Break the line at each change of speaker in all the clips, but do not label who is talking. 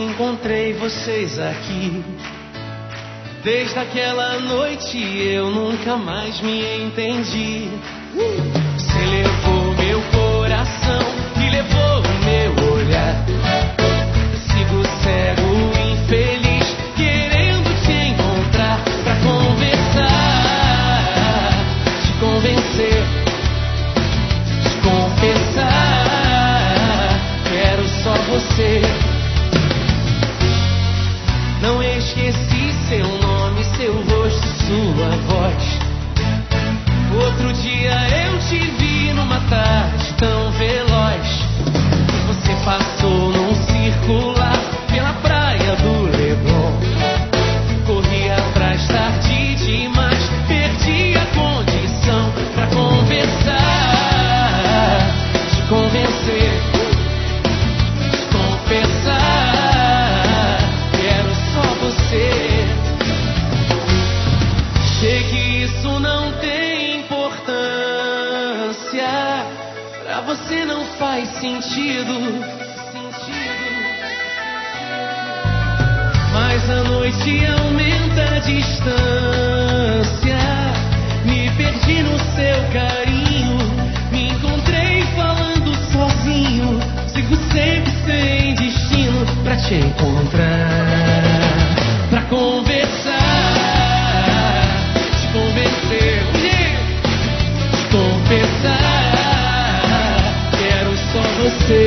encontrei vocês aqui. Desde aquela noite eu nunca mais me entendi. Você levou meu coração e levou o meu olhar. Sigo cego, infeliz, querendo te encontrar pra conversar, te convencer, te confessar. Quero só você. Não esqueci seu nome, seu rosto, sua voz. Outro dia eu te vi numa tarde tão veloz. Você passou num circular pela praia do Leblon. Corri atrás tarde demais, perdi a condição pra conversar, te convencer, te confessar. Quero só você. Sei que isso não tem importância, pra você não faz sentido. Mas a noite aumenta a distância. Me perdi no seu carinho, me encontrei falando sozinho. Sigo sempre sem destino pra te encontrar, pra conversar, te convencer, te confessar. Quero só você.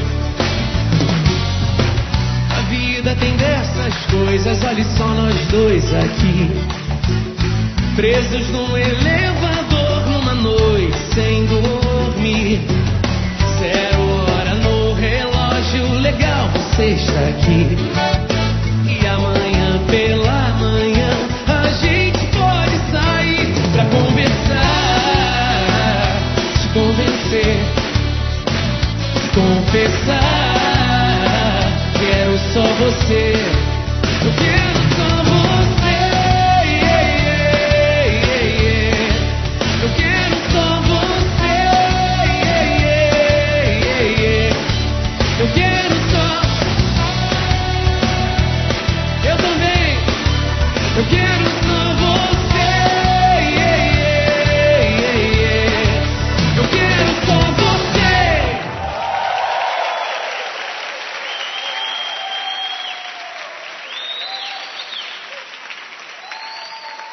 A vida tem dessas coisas, olhe só nós dois aqui, presos num elevador numa noite sem dormir. 0 hora no relógio, legal, você está aqui. E amanhã pela manhã a gente pode sair pra conversar, te convencer, te confessar. Quero só você.